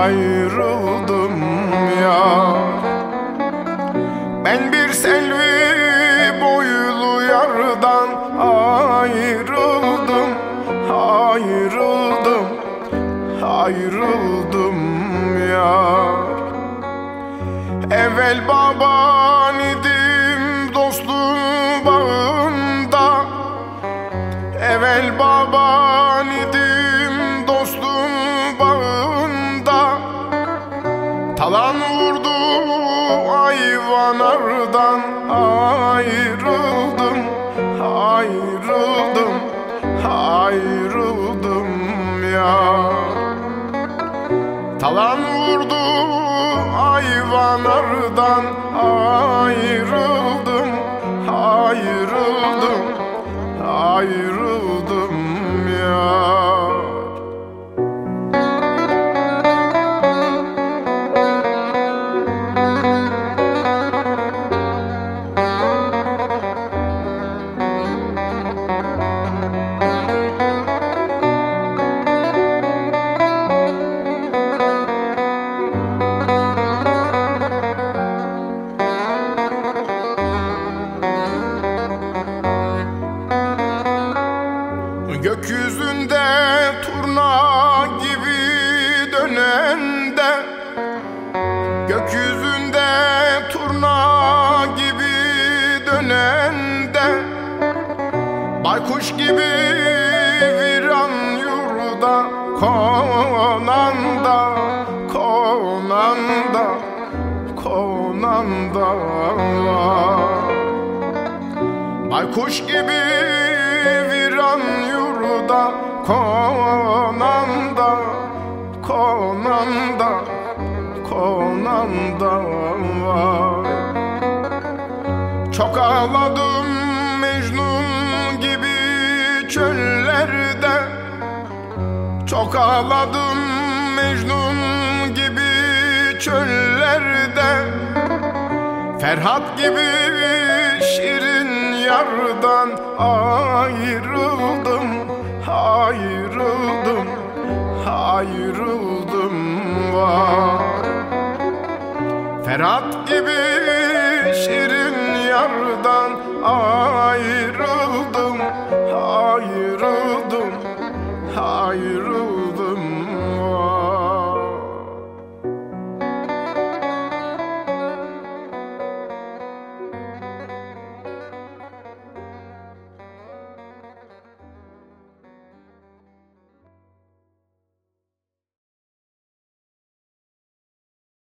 ayrıldım ya. Ben bir selvi boylu yardan ayrıldım, ayrıldım, ayrıldım ya. Evvel baban idim dostum bağında, evvel baban idim dostum bağında. Talan vurdu ayvanardan ayrıldım, ayrıldım, ayrıldım ya. Talan vurdu ayvanardan ayrıldım, ayrıldım, ayrıldım ya. Gökyüzünde turna gibi dönende, gökyüzünde turna gibi dönende, baykuş gibi viran yurda konanda, konanda, konanda. Baykuş gibi viran yurda konanda, konanda, konanda. Çok ağladım Mecnun gibi çöllerde, çok ağladım Mecnun gibi çöllerde. Ferhat gibi şirin yardan ayrıldım, ayrıldım, ayrıldım vay. Ferhat gibi şirin